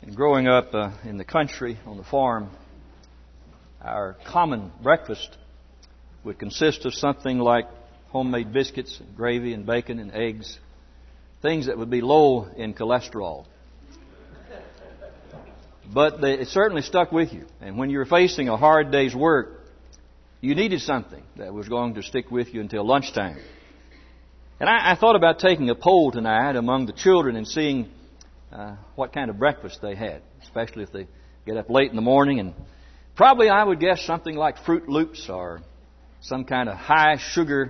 Growing up in the country on the farm, our common breakfast would consist of something like homemade biscuits, and gravy, and bacon, and eggs, things that would be low in cholesterol. But it certainly stuck with you. And when you were facing a hard day's work, you needed something that was going to stick with you until lunchtime. And I thought about taking a poll tonight among the children and seeing what kind of breakfast they had, especially if they get up late in the morning. And probably I would guess something like Fruit Loops or some kind of high sugar,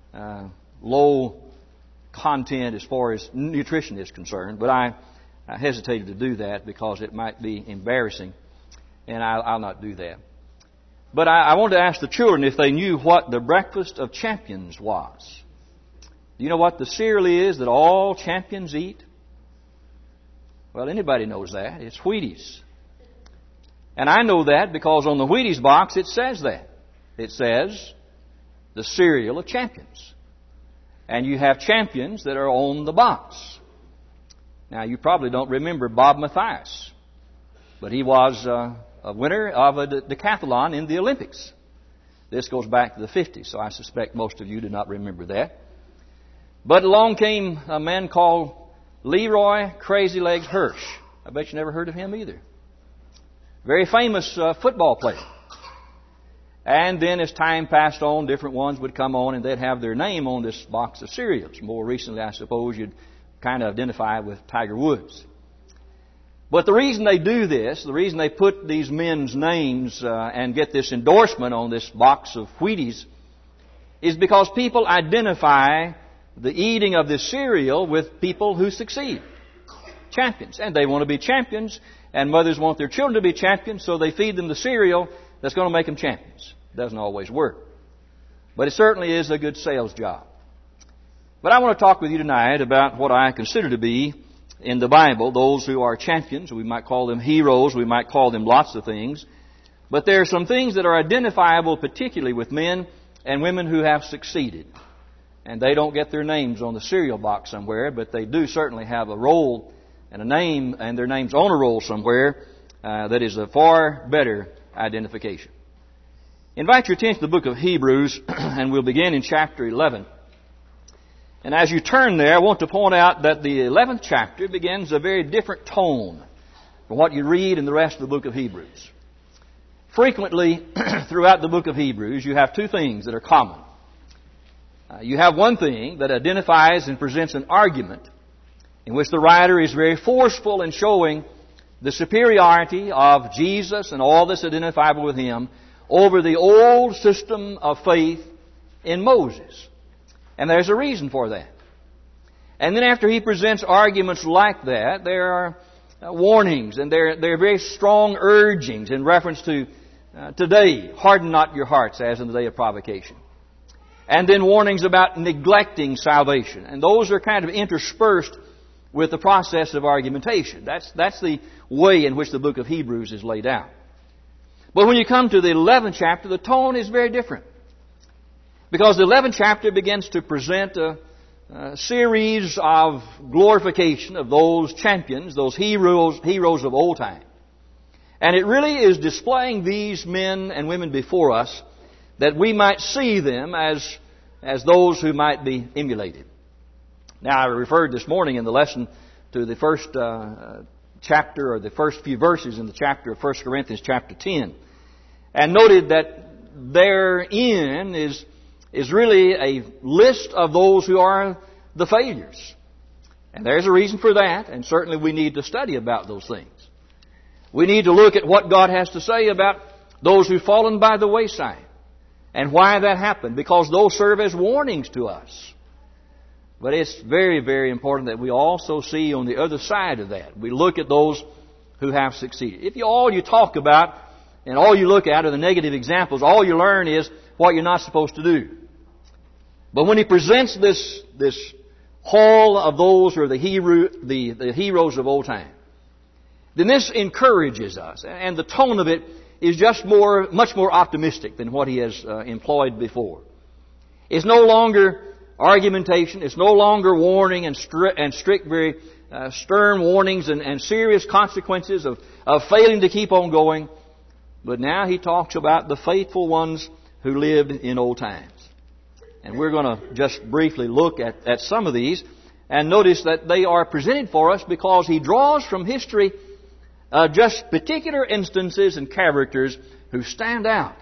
low content as far as nutrition is concerned. But I hesitated to do that because it might be embarrassing, and I'll not do that. But I wanted to ask the children if they knew what the breakfast of champions was. Do you know what the cereal is that all champions eat? Well, anybody knows that. It's Wheaties. And I know that because on the Wheaties box it says that. It says the cereal of champions. And you have champions that are on the box. Now, you probably don't remember Bob Mathias, but he was a winner of a decathlon in the Olympics. This goes back to the 50s, so I suspect most of you do not remember that. But along came a man called Leroy Crazy Legs Hirsch. I bet you never heard of him either. Very famous football player. And then as time passed on, different ones would come on and they'd have their name on this box of cereals. More recently, I suppose, you'd kind of identify with Tiger Woods. But the reason they do this, the reason they put these men's names and get this endorsement on this box of Wheaties, is because people identify the eating of this cereal with people who succeed. Champions. And they want to be champions, and mothers want their children to be champions, so they feed them the cereal that's going to make them champions. Doesn't always work. But it certainly is a good sales job. But I want to talk with you tonight about what I consider to be, in the Bible, those who are champions. We might call them heroes. We might call them lots of things. But there are some things that are identifiable particularly with men and women who have succeeded. And they don't get their names on the cereal box somewhere, but they do certainly have a role and a name, and their name's on a roll somewhere that is a far better identification. Invite your attention to the book of Hebrews, and we'll begin in chapter 11. And as you turn there, I want to point out that the 11th chapter begins a very different tone from what you read in the rest of the book of Hebrews. Frequently, throughout the book of Hebrews, you have two things that are common. You have one thing that identifies and presents an argument in which the writer is very forceful in showing the superiority of Jesus and all that's identifiable with Him over the old system of faith in Moses. And there's a reason for that. And then after he presents arguments like that, there are warnings and there are very strong urgings in reference to today, harden not your hearts as in the day of provocation. And then warnings about neglecting salvation. And those are kind of interspersed with the process of argumentation. That's the way in which the book of Hebrews is laid out. But when you come to the 11th chapter, the tone is very different. Because the 11th chapter begins to present a series of glorification of those champions, those heroes of old time. And it really is displaying these men and women before us that we might see them as those who might be emulated. Now, I referred this morning in the lesson to the first chapter, or the first few verses in the chapter of 1 Corinthians chapter 10, and noted that therein is really a list of those who are the failures. And there's a reason for that, and certainly we need to study about those things. We need to look at what God has to say about those who've fallen by the wayside, and why that happened, because those serve as warnings to us. But it's very, very important that we also see on the other side of that. We look at those who have succeeded. If all you talk about and all you look at are the negative examples, all you learn is what you're not supposed to do. But when he presents this hall of those who are the heroes of old time, then this encourages us. And the tone of it is just much more optimistic than what he has employed before. It's no longer argumentation. It's no longer warning and strict, very stern warnings and serious consequences of failing to keep on going. But now he talks about the faithful ones who lived in old times. And we're going to just briefly look at some of these and notice that they are presented for us because he draws from history just particular instances and characters who stand out.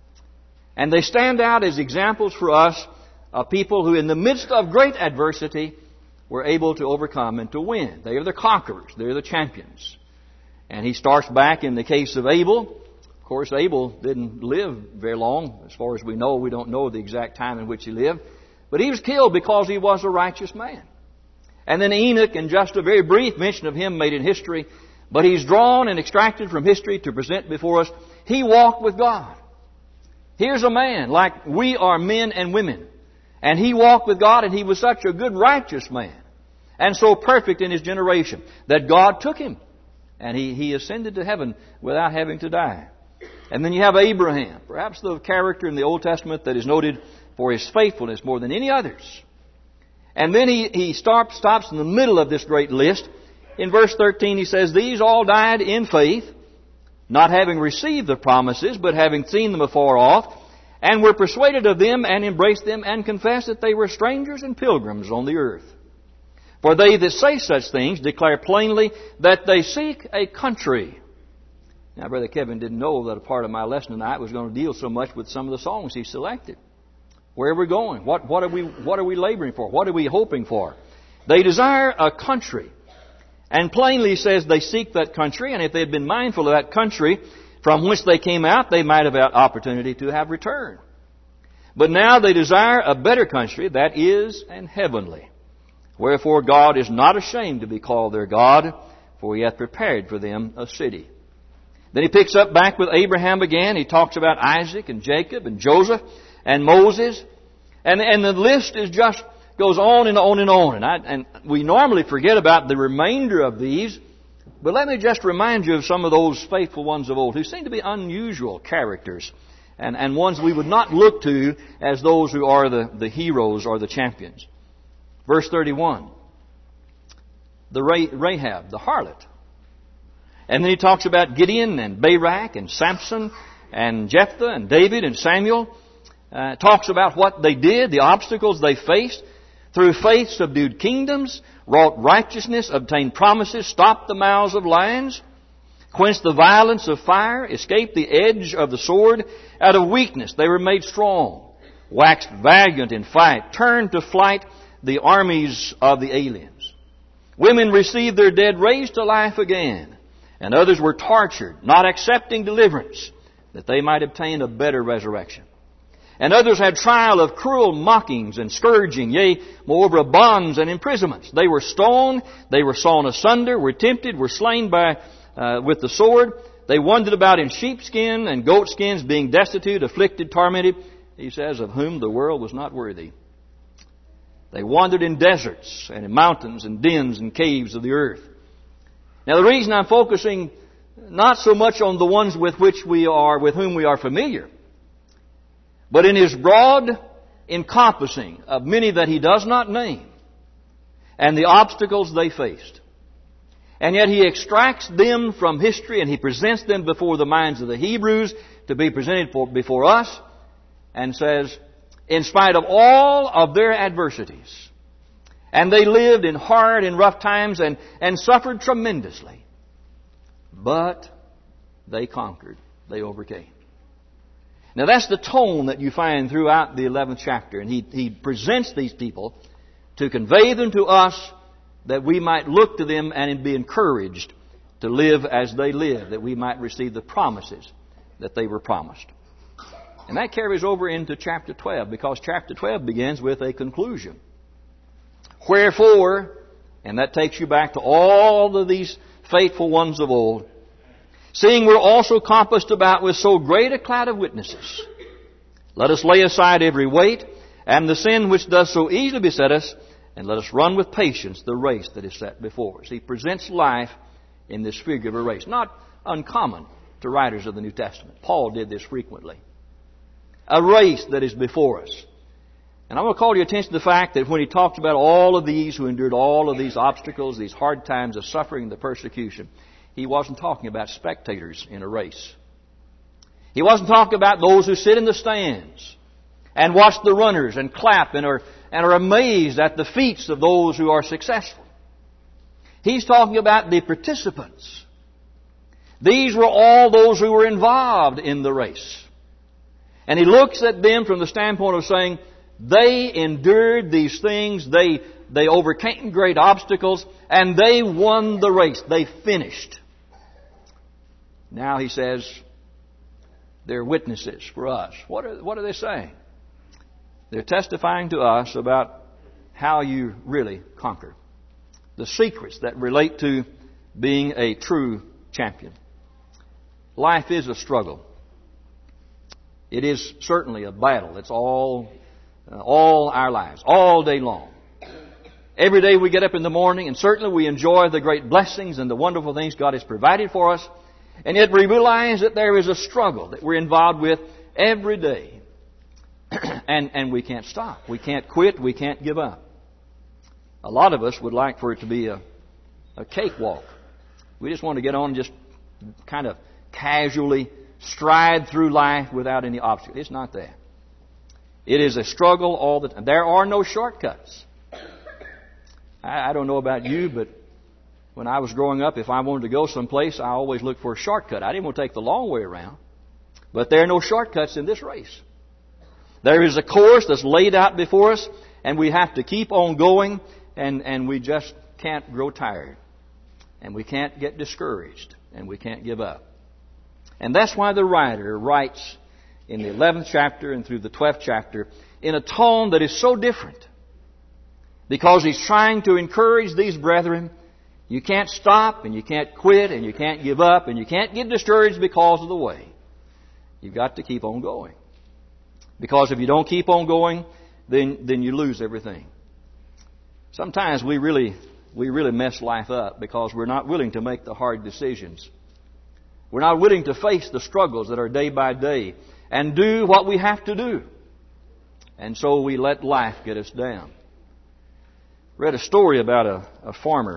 And they stand out as examples for us of people who in the midst of great adversity were able to overcome and to win. They are the conquerors. They're the champions. And he starts back in the case of Abel. Of course, Abel didn't live very long. As far as we know, we don't know the exact time in which he lived. But he was killed because he was a righteous man. And then Enoch, and just a very brief mention of him made in history, but he's drawn and extracted from history to present before us. He walked with God. Here's a man like we are men and women. And he walked with God, and he was such a good, righteous man. And so perfect in his generation that God took him. And he ascended to heaven without having to die. And then you have Abraham, perhaps the character in the Old Testament that is noted for his faithfulness more than any others. And then he stops in the middle of this great list. In verse 13 he says, "These all died in faith, not having received the promises, but having seen them afar off, and were persuaded of them, and embraced them, and confessed that they were strangers and pilgrims on the earth. For they that say such things declare plainly that they seek a country." Now, Brother Kevin didn't know that a part of my lesson tonight was going to deal so much with some of the songs he selected. Where are we going? What are we laboring for? What are we hoping for? They desire a country. And plainly says they seek that country, and if they had been mindful of that country from which they came out, they might have had opportunity to have returned. But now they desire a better country, that is, an heavenly. Wherefore God is not ashamed to be called their God, for He hath prepared for them a city. Then he picks up back with Abraham again. He talks about Isaac and Jacob and Joseph and Moses. And the list is just goes on and on and on. And we normally forget about the remainder of these. But let me just remind you of some of those faithful ones of old who seem to be unusual characters and ones we would not look to as those who are the heroes or the champions. Verse 31. The Rahab, the harlot. And then he talks about Gideon and Barak and Samson and Jephthah and David and Samuel. Talks about what they did, the obstacles they faced. Through faith subdued kingdoms, wrought righteousness, obtained promises, stopped the mouths of lions, quenched the violence of fire, escaped the edge of the sword. Out of weakness they were made strong, waxed valiant in fight, turned to flight the armies of the aliens. Women received their dead raised to life again, and others were tortured, not accepting deliverance, that they might obtain a better resurrection. And others had trial of cruel mockings and scourging, yea, moreover of bonds and imprisonments. They were stoned, they were sawn asunder, were tempted, were slain with the sword. They wandered about in sheepskin and goatskins, being destitute, afflicted, tormented, he says, of whom the world was not worthy. They wandered in deserts and in mountains and dens and caves of the earth. Now the reason I'm focusing not so much on the ones with whom we are familiar, but in his broad encompassing of many that he does not name and the obstacles they faced. And yet he extracts them from history and he presents them before the minds of the Hebrews to be presented before us and says, in spite of all of their adversities, and they lived in hard and rough times and suffered tremendously, but they conquered, they overcame. Now that's the tone that you find throughout the 11th chapter. And he presents these people to convey them to us that we might look to them and be encouraged to live as they live, that we might receive the promises that they were promised. And that carries over into chapter 12 because chapter 12 begins with a conclusion. Wherefore, and that takes you back to all of these faithful ones of old, seeing we're also compassed about with so great a cloud of witnesses, let us lay aside every weight and the sin which does so easily beset us, and let us run with patience the race that is set before us. He presents life in this figure of a race, not uncommon to writers of the New Testament. Paul did this frequently. A race that is before us. And I want to call your attention to the fact that when he talked about all of these who endured all of these obstacles, these hard times of suffering and the persecution, he wasn't talking about spectators in a race. He wasn't talking about those who sit in the stands and watch the runners and clap and are amazed at the feats of those who are successful. He's talking about the participants. These were all those who were involved in the race. And he looks at them from the standpoint of saying, they endured these things, they overcame great obstacles, and they won the race. They finished. Now he says, they're witnesses for us. What are they saying? They're testifying to us about how you really conquer. The secrets that relate to being a true champion. Life is a struggle. It is certainly a battle. It's all our lives, all day long. Every day we get up in the morning, and certainly we enjoy the great blessings and the wonderful things God has provided for us. And yet we realize that there is a struggle that we're involved with every day. And we can't stop. We can't quit. We can't give up. A lot of us would like for it to be a cakewalk. We just want to get on and just kind of casually stride through life without any obstacle. It's not that. It is a struggle all the time. There are no shortcuts. I don't know about you, but when I was growing up, if I wanted to go someplace, I always looked for a shortcut. I didn't want to take the long way around. But there are no shortcuts in this race. There is a course that's laid out before us, and we have to keep on going, and we just can't grow tired. And we can't get discouraged, and we can't give up. And that's why the writer writes in the 11th chapter and through the 12th chapter in a tone that is so different. Because he's trying to encourage these brethren. You can't stop, and you can't quit, and you can't give up, and you can't get discouraged because of the way. You've got to keep on going. Because if you don't keep on going, then you lose everything. Sometimes we really mess life up because we're not willing to make the hard decisions. We're not willing to face the struggles that are day by day and do what we have to do. And so we let life get us down. Read a story about a farmer,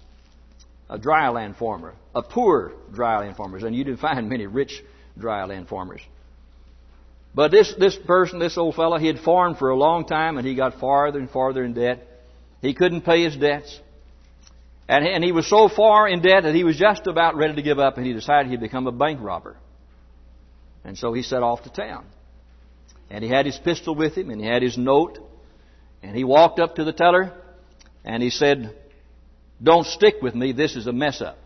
a dryland farmer, a poor dryland farmer, and you didn't find many rich dryland farmers. But this person, this old fellow, he had farmed for a long time, and he got farther and farther in debt. He couldn't pay his debts. And he was so far in debt that he was just about ready to give up, and he decided he'd become a bank robber. And so he set off to town. And he had his pistol with him, and he had his note. And he walked up to the teller, and he said, "Don't stick with me, this is a mess up."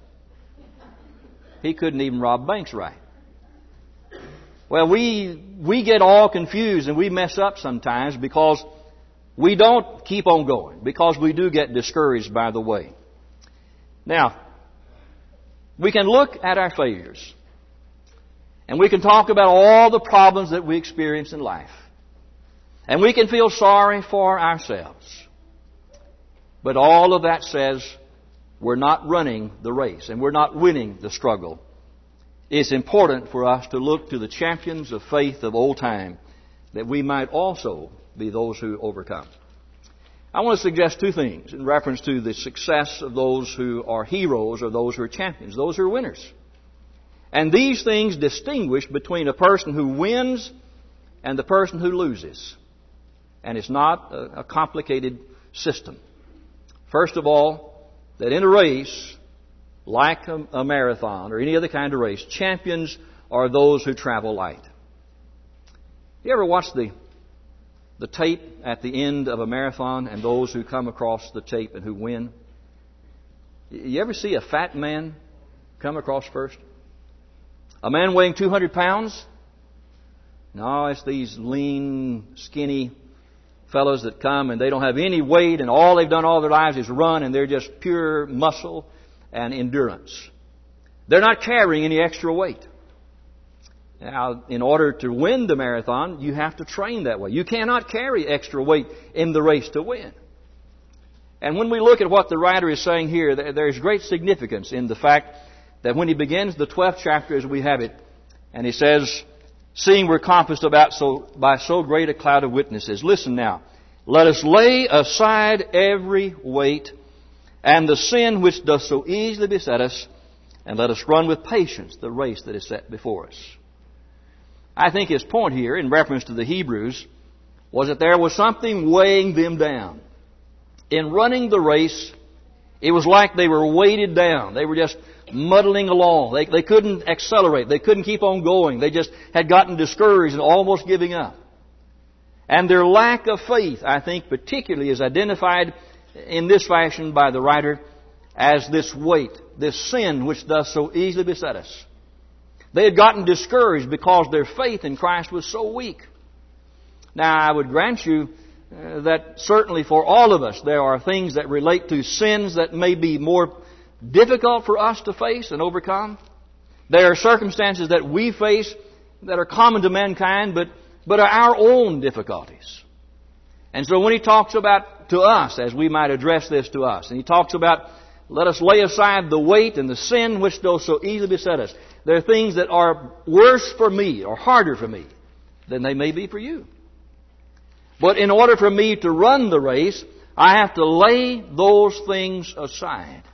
He couldn't even rob banks right. Well, we get all confused and we mess up sometimes because we don't keep on going, because we do get discouraged by the way. Now, we can look at our failures and we can talk about all the problems that we experience in life. And we can feel sorry for ourselves. But all of that says we're not running the race and we're not winning the struggle. It's important for us to look to the champions of faith of old time, that we might also be those who overcome. I want to suggest two things in reference to the success of those who are heroes or those who are champions, those who are winners. And these things distinguish between a person who wins and the person who loses. And it's not a complicated system. First of all, that in a race, like a marathon or any other kind of race, champions are those who travel light. You ever watch the tape at the end of a marathon and those who come across the tape and who win? You ever see a fat man come across first? A man weighing 200 pounds? No, it's these lean, skinny fellows that come and they don't have any weight and all they've done all their lives is run and they're just pure muscle and endurance. They're not carrying any extra weight. Now, in order to win the marathon, you have to train that way. You cannot carry extra weight in the race to win. And when we look at what the writer is saying here, there is great significance in the fact that when he begins the 12th chapter as we have it, and he says, "Seeing we're compassed about by so great a cloud of witnesses." Listen now. Let us lay aside every weight and the sin which doth so easily beset us, and let us run with patience the race that is set before us. I think his point here, in reference to the Hebrews, was that there was something weighing them down. In running the race, it was like they were weighted down. They were just muddling along. They couldn't accelerate. They couldn't keep on going. They just had gotten discouraged and almost giving up. And their lack of faith, I think, particularly is identified in this fashion by the writer as this weight, this sin which does so easily beset us. They had gotten discouraged because their faith in Christ was so weak. Now, I would grant you that certainly for all of us there are things that relate to sins that may be more difficult for us to face and overcome. There are circumstances that we face that are common to mankind, but are our own difficulties. And so when he talks about to us, as we might address this to us, and he talks about let us lay aside the weight and the sin which doth so easily beset us. There are things that are worse for me or harder for me than they may be for you. But in order for me to run the race, I have to lay those things aside.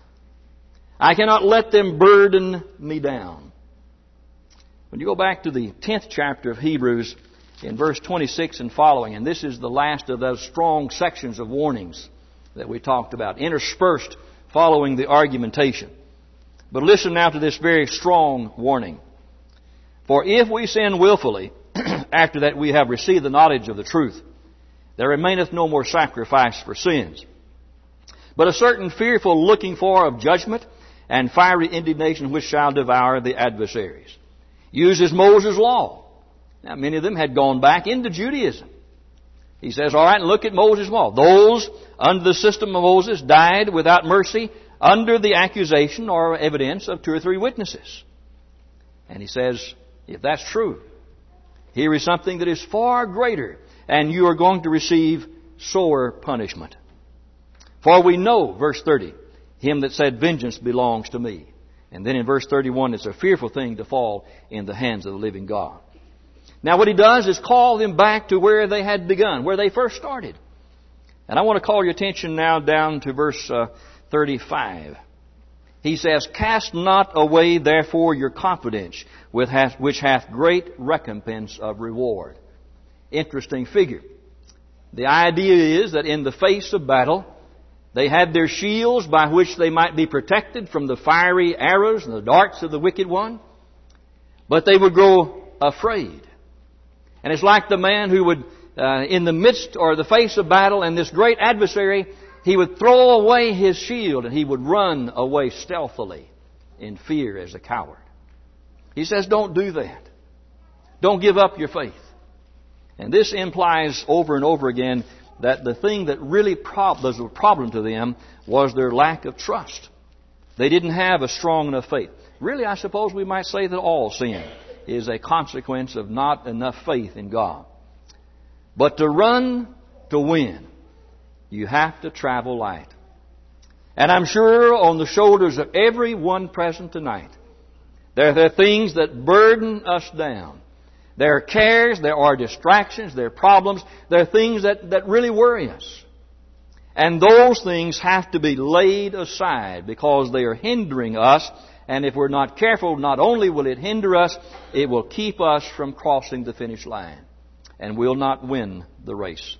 I cannot let them burden me down. When you go back to the 10th chapter of Hebrews, in verse 26 and following, and this is the last of those strong sections of warnings that we talked about, interspersed following the argumentation. But listen now to this very strong warning. For if we sin willfully, after that we have received the knowledge of the truth, there remaineth no more sacrifice for sins, but a certain fearful looking for of judgment and fiery indignation which shall devour the adversaries. Uses Moses' law. Now, many of them had gone back into Judaism. He says, all right, look at Moses' law. Those under the system of Moses died without mercy under the accusation or evidence of 2 or 3 witnesses. And he says, if that's true, here is something that is far greater, and you are going to receive sore punishment. For we know, verse 30, him that said, vengeance belongs to me. And then in verse 31, it's a fearful thing to fall in the hands of the living God. Now what he does is call them back to where they had begun, where they first started. And I want to call your attention now down to verse 35. He says, cast not away therefore your confidence, which hath great recompense of reward. Interesting figure. The idea is that in the face of battle, they had their shields by which they might be protected from the fiery arrows and the darts of the wicked one. But they would grow afraid. And it's like the man who would, in the midst or the face of battle and this great adversary, he would throw away his shield and he would run away stealthily in fear as a coward. He says, don't do that. Don't give up your faith. And this implies over and over again that the thing that really was a problem to them was their lack of trust. They didn't have a strong enough faith. Really, I suppose we might say that all sin is a consequence of not enough faith in God. But to run, to win, you have to travel light. And I'm sure on the shoulders of every one present tonight, there are things that burden us down. There are cares, there are distractions, there are problems, there are things that really worry us. And those things have to be laid aside because they are hindering us. And if we're not careful, not only will it hinder us, it will keep us from crossing the finish line. And we'll not win the race.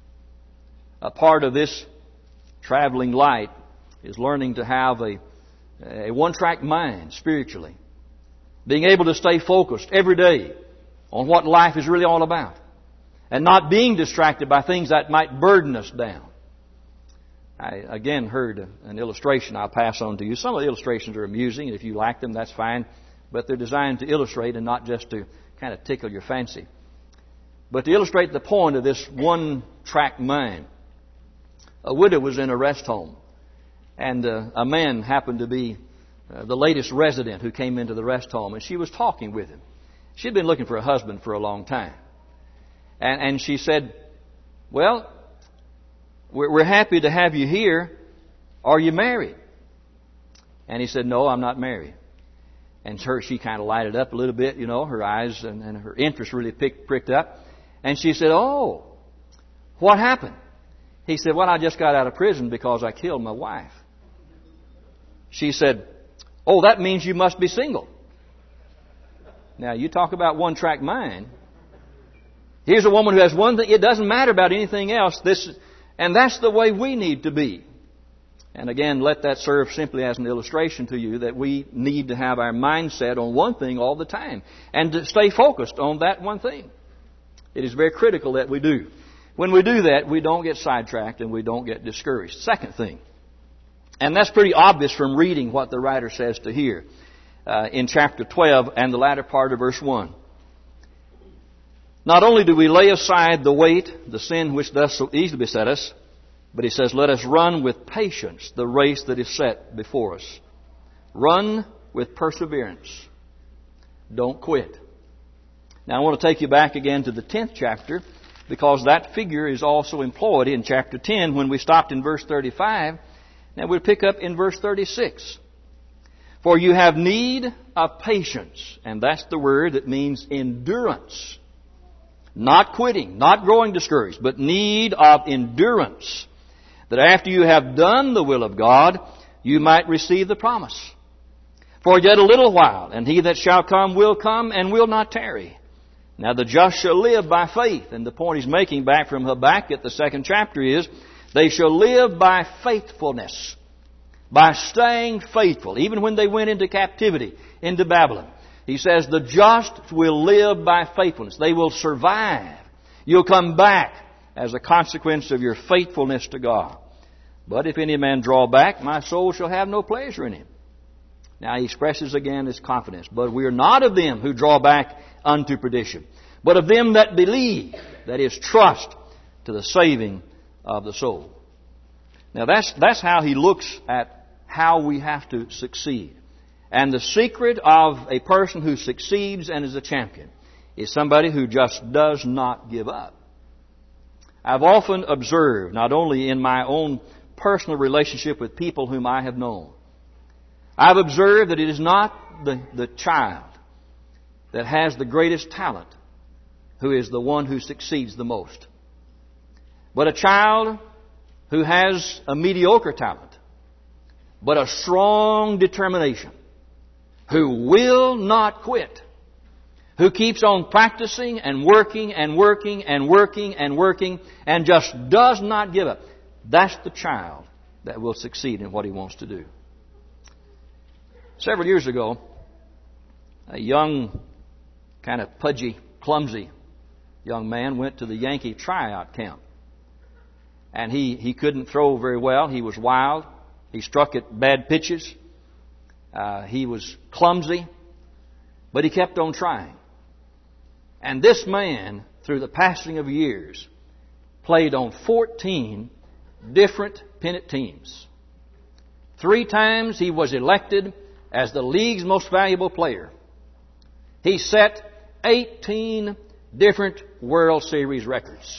A part of this traveling light is learning to have a one-track mind spiritually. Being able to stay focused every day on what life is really all about. And not being distracted by things that might burden us down. I again heard an illustration I'll pass on to you. Some of the illustrations are amusing, and if you like them, that's fine. But they're designed to illustrate and not just to kind of tickle your fancy. But to illustrate the point of this one-track mind. A widow was in a rest home, and a man happened to be the latest resident who came into the rest home, and she was talking with him. She'd been looking for a husband for a long time. And she said, well, we're happy to have you here. Are you married? And he said, no, I'm not married. And she kind of lighted up a little bit, her eyes and her interest really pricked up. And she said, oh, what happened? He said, well, I just got out of prison because I killed my wife. She said, oh, that means you must be single. Now, you talk about one-track mind. Here's a woman who has one thing. It doesn't matter about anything else. And that's the way we need to be. And again, let that serve simply as an illustration to you that we need to have our mindset on one thing all the time and to stay focused on that one thing. It is very critical that we do. When we do that, we don't get sidetracked and we don't get discouraged. Second thing, and that's pretty obvious from reading what the writer says to here in chapter 12 and the latter part of verse 1. Not only do we lay aside the weight, the sin which does so easily beset us, but he says, let us run with patience the race that is set before us. Run with perseverance. Don't quit. Now I want to take you back again to the 10th chapter, because that figure is also employed in chapter 10 when we stopped in verse 35. Now we'll pick up in verse 36. For you have need of patience, and that's the word that means endurance. Not quitting, not growing discouraged, but need of endurance, that after you have done the will of God, you might receive the promise. For yet a little while, and he that shall come will come and will not tarry. Now the just shall live by faith. And the point he's making back from Habakkuk, the 2nd chapter, is they shall live by faithfulness, by staying faithful, even when they went into captivity, into Babylon. He says the just will live by faithfulness. They will survive. You'll come back as a consequence of your faithfulness to God. But if any man draw back, my soul shall have no pleasure in him. Now he expresses again his confidence. But we are not of them who draw back unto perdition, but of them that believe, that is, trust to the saving of the soul. Now that's how he looks at how we have to succeed. And the secret of a person who succeeds and is a champion is somebody who just does not give up. I've often observed, not only in my own personal relationship with people whom I have known, I've observed that it is not the child that has the greatest talent who is the one who succeeds the most, but a child who has a mediocre talent, but a strong determination, who will not quit, who keeps on practicing and working and working and working and working and just does not give up. That's the child that will succeed in what he wants to do. Several years ago, a young, kind of pudgy, clumsy young man went to the Yankee tryout camp. And he couldn't throw very well. He was wild. He struck at bad pitches. He was clumsy. But he kept on trying. And this man, through the passing of years, played on 14 different pennant teams. 3 times he was elected as the league's most valuable player. He set 18 different World Series records.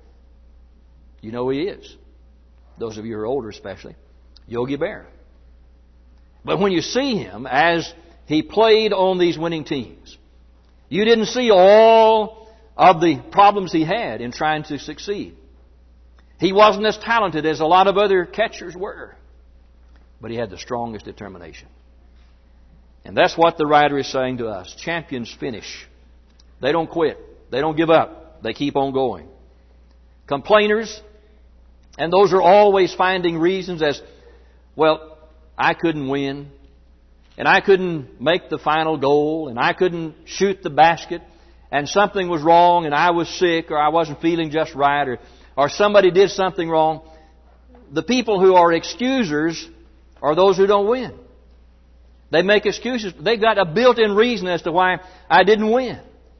You know who he is. Those of you who are older especially. Yogi Berra. But when you see him as he played on these winning teams, you didn't see all of the problems he had in trying to succeed. He wasn't as talented as a lot of other catchers were. But he had the strongest determination. And that's what the writer is saying to us. Champions finish. They don't quit. They don't give up. They keep on going. Complainers, and those are always finding reasons as, well, I couldn't win, and I couldn't make the final goal, and I couldn't shoot the basket, and something was wrong, and I was sick, or I wasn't feeling just right, or somebody did something wrong. The people who are excusers are those who don't win. They make excuses. They've got a built-in reason as to why I didn't win.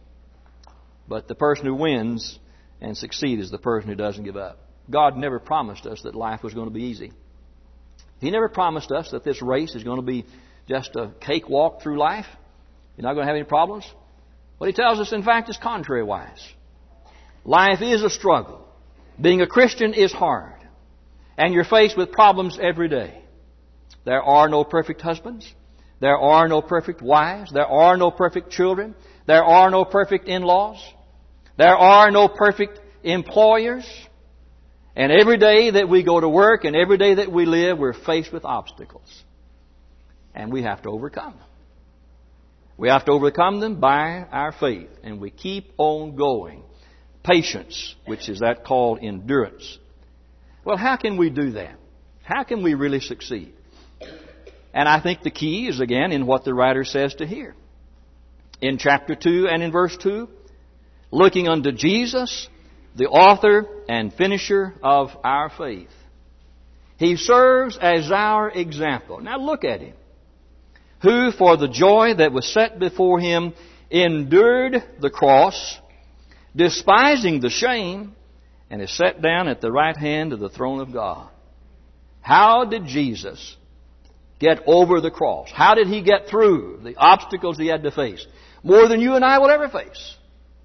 But the person who wins and succeeds is the person who doesn't give up. God never promised us that life was going to be easy. He never promised us that this race is going to be just a cakewalk through life. You're not going to have any problems. What He tells us, in fact, is contrary-wise. Life is a struggle. Being a Christian is hard. And you're faced with problems every day. There are no perfect husbands. There are no perfect wives. There are no perfect children. There are no perfect in-laws. There are no perfect employers. And every day that we go to work and every day that we live, we're faced with obstacles. And we have to overcome them. We have to overcome them by our faith. And we keep on going. Patience, which is that called endurance. Well, how can we do that? How can we really succeed? And I think the key is again in what the writer says to here. In chapter 2 and in verse 2, looking unto Jesus, the author and finisher of our faith. He serves as our example. Now look at Him. Who for the joy that was set before Him endured the cross, despising the shame, and is set down at the right hand of the throne of God. How did Jesus get over the cross? How did He get through the obstacles He had to face? More than you and I will ever face.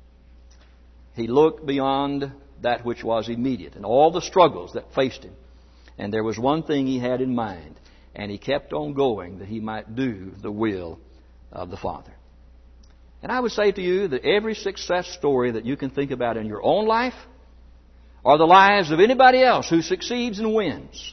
He looked beyond that which was immediate and all the struggles that faced Him. And there was one thing He had in mind. And He kept on going that He might do the will of the Father. And I would say to you that every success story that you can think about in your own life or the lives of anybody else who succeeds and wins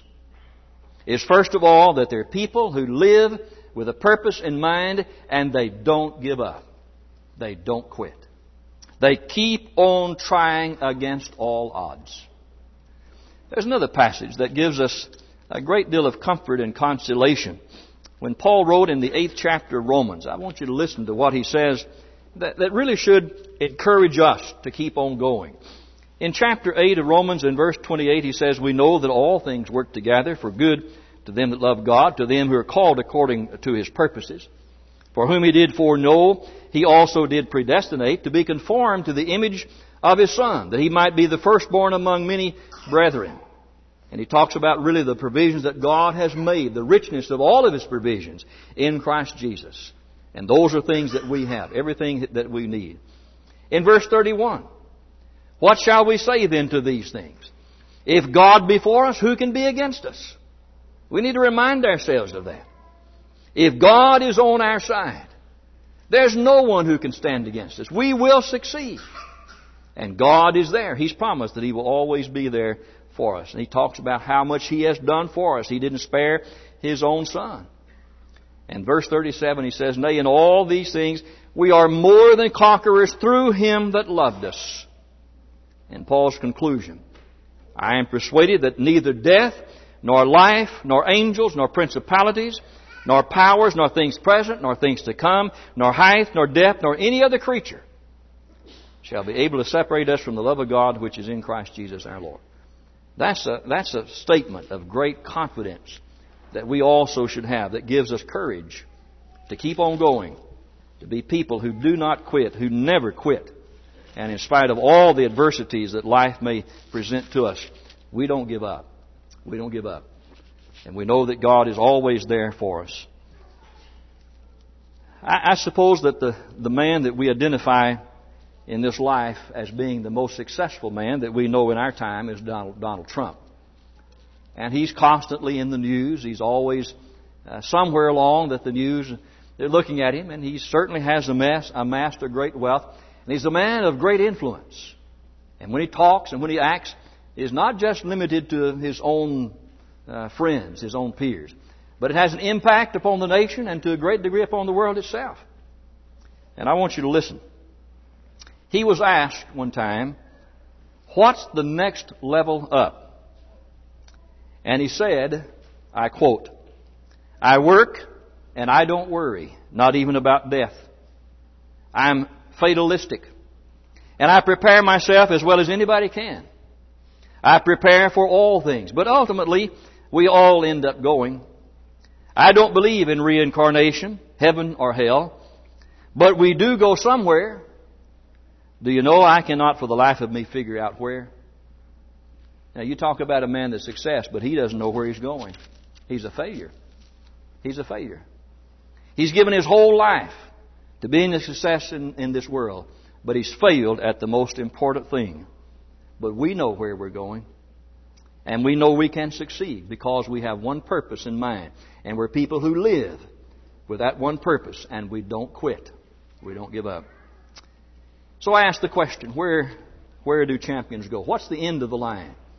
is first of all that they're people who live with a purpose in mind and they don't give up. They don't quit. They keep on trying against all odds. There's another passage that gives us a great deal of comfort and consolation. When Paul wrote in the 8th chapter of Romans, I want you to listen to what he says that really should encourage us to keep on going. In chapter 8 of Romans, in verse 28, he says, we know that all things work together for good to them that love God, to them who are called according to His purposes. For whom He did foreknow, He also did predestinate to be conformed to the image of His Son, that He might be the firstborn among many brethren. And he talks about really the provisions that God has made, the richness of all of His provisions in Christ Jesus. And those are things that we have, everything that we need. In verse 31, what shall we say then to these things? If God be for us, who can be against us? We need to remind ourselves of that. If God is on our side, there's no one who can stand against us. We will succeed. And God is there. He's promised that He will always be there for us. And He talks about how much He has done for us. He didn't spare His own Son. And verse 37, he says, nay, in all these things we are more than conquerors through Him that loved us. And Paul's conclusion, I am persuaded that neither death, nor life, nor angels, nor principalities, nor powers, nor things present, nor things to come, nor height, nor depth, nor any other creature shall be able to separate us from the love of God which is in Christ Jesus our Lord. That's a statement of great confidence that we also should have, that gives us courage to keep on going, to be people who do not quit, who never quit. And in spite of all the adversities that life may present to us, we don't give up. We don't give up. And we know that God is always there for us. I suppose that the man that we identify in this life as being the most successful man that we know in our time is Donald Trump. And he's constantly in the news. He's always somewhere along that the news, they're looking at him. And he certainly has amassed a great wealth. And he's a man of great influence. And when he talks and when he acts, is not just limited to his own friends, his own peers. But it has an impact upon the nation and to a great degree upon the world itself. And I want you to listen. He was asked one time, what's the next level up? And he said, I quote, I work and I don't worry, not even about death. I'm fatalistic. And I prepare myself as well as anybody can. I prepare for all things. But ultimately, we all end up going. I don't believe in reincarnation, heaven or hell. But we do go somewhere. Do you know I cannot for the life of me figure out where? Now you talk about a man that's success, but he doesn't know where he's going. He's a failure. He's a failure. He's given his whole life to being a success in this world. But he's failed at the most important thing. But we know where we're going. And we know we can succeed because we have one purpose in mind. And we're people who live with that one purpose. And we don't quit. We don't give up. So I ask the question, where do champions go? What's the end of the line?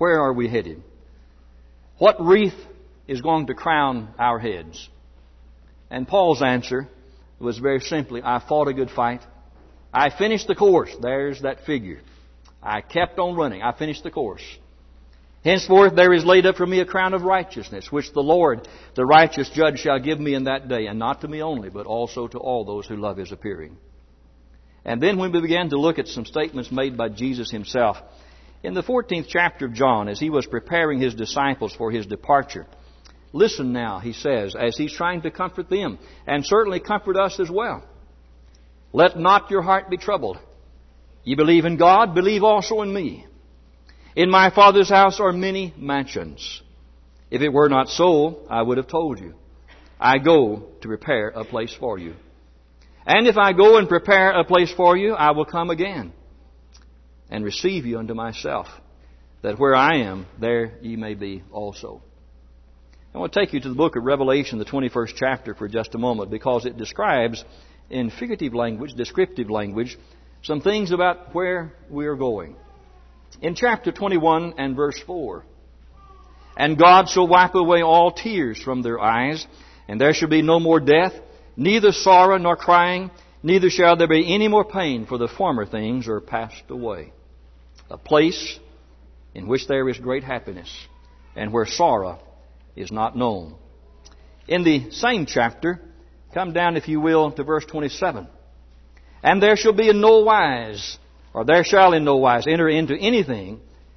Where are we headed? What wreath is going to crown our heads? And Paul's answer was very simply, I fought a good fight. I finished the course. There's that figure. I kept on running. I finished the course. Henceforth there is laid up for me a crown of righteousness, which the Lord, the righteous judge, shall give me in that day, and not to me only, but also to all those who love His appearing. And then when we began to look at some statements made by Jesus Himself, in the 14th chapter of John, as He was preparing His disciples for His departure, listen now, He says, as He's trying to comfort them, and certainly comfort us as well. Let not your heart be troubled. Ye believe in God, believe also in me. In my Father's house are many mansions. If it were not so, I would have told you. I go to prepare a place for you. And if I go and prepare a place for you, I will come again and receive you unto myself, that where I am, there ye may be also. I want to take you to the book of Revelation, the 21st chapter, for just a moment, because it describes in figurative language, descriptive language, some things about where we are going. In chapter 21 and verse 4, And God shall wipe away all tears from their eyes, and there shall be no more death, neither sorrow nor crying, neither shall there be any more pain, for the former things are passed away. A place in which there is great happiness, and where sorrow is not known. In the same chapter, come down, if you will, to verse 27. And there shall be in no wise, or there shall in no wise enter into anything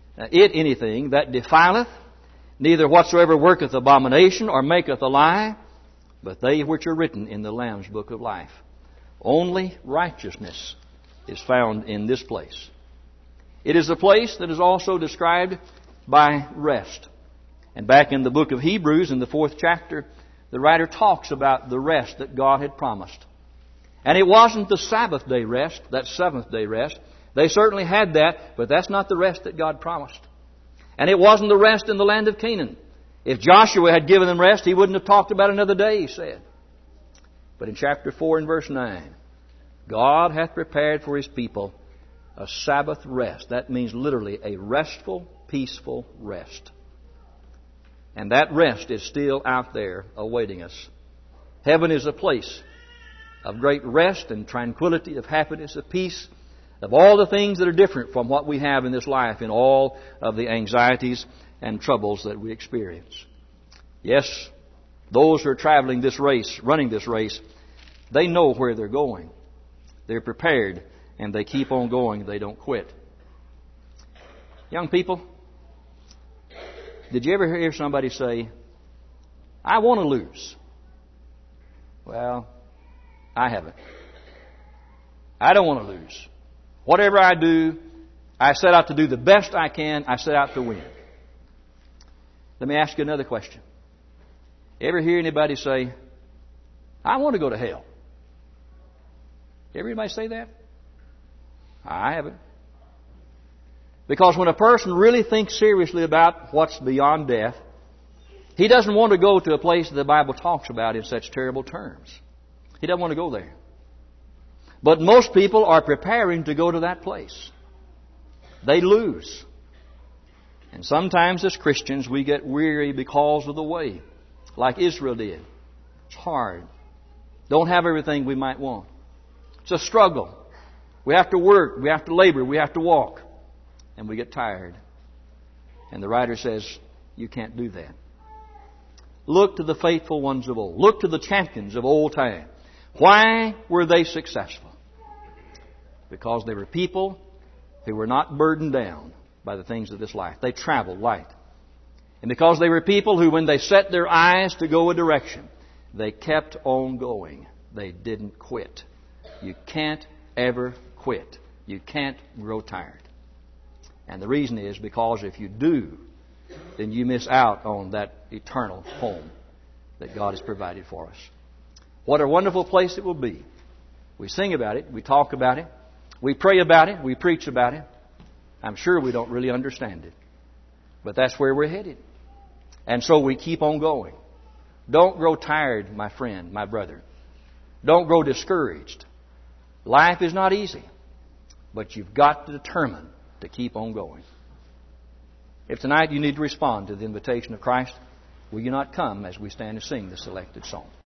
that defileth, neither whatsoever worketh abomination or maketh a lie, but they which are written in the Lamb's book of life. Only righteousness is found in this place. It is a place that is also described by rest. And back in the book of Hebrews, in the 4th chapter, the writer talks about the rest that God had promised. And it wasn't the Sabbath day rest, that 7th day rest. They certainly had that, but that's not the rest that God promised. And it wasn't the rest in the land of Canaan. If Joshua had given them rest, he wouldn't have talked about another day, he said. But in chapter 4 and verse 9, God hath prepared for His people a Sabbath rest. That means literally a restful, peaceful rest. And that rest is still out there awaiting us. Heaven is a place of great rest and tranquility, of happiness, of peace, of all the things that are different from what we have in this life, in all of the anxieties and troubles that we experience. Yes, those who are traveling this race, running this race, they know where they're going. They're prepared, and they keep on going. They don't quit. Young people, did you ever hear somebody say, I want to lose? Well, I haven't. I don't want to lose. Whatever I do, I set out to do the best I can. I set out to win. Let me ask you another question. Ever hear anybody say, I want to go to hell? Ever anybody say that? I haven't. Because when a person really thinks seriously about what's beyond death, he doesn't want to go to a place that the Bible talks about in such terrible terms. He doesn't want to go there. But most people are preparing to go to that place. They lose. And sometimes as Christians we get weary because of the way, like Israel did. It's hard. Don't have everything we might want. It's a struggle. We have to work, we have to labor, we have to walk. And we get tired. And the writer says, you can't do that. Look to the faithful ones of old. Look to the champions of old time. Why were they successful? Because they were people who were not burdened down by the things of this life. They traveled light. And because they were people who, when they set their eyes to go a direction, they kept on going. They didn't quit. You can't ever quit. You can't grow tired. And the reason is because if you do, then you miss out on that eternal home that God has provided for us. What a wonderful place it will be. We sing about it. We talk about it. We pray about it. We preach about it. I'm sure we don't really understand it. But that's where we're headed. And so we keep on going. Don't grow tired, my friend, my brother. Don't grow discouraged. Life is not easy. But you've got to determine to keep on going. If tonight you need to respond to the invitation of Christ, will you not come as we stand and sing the selected song?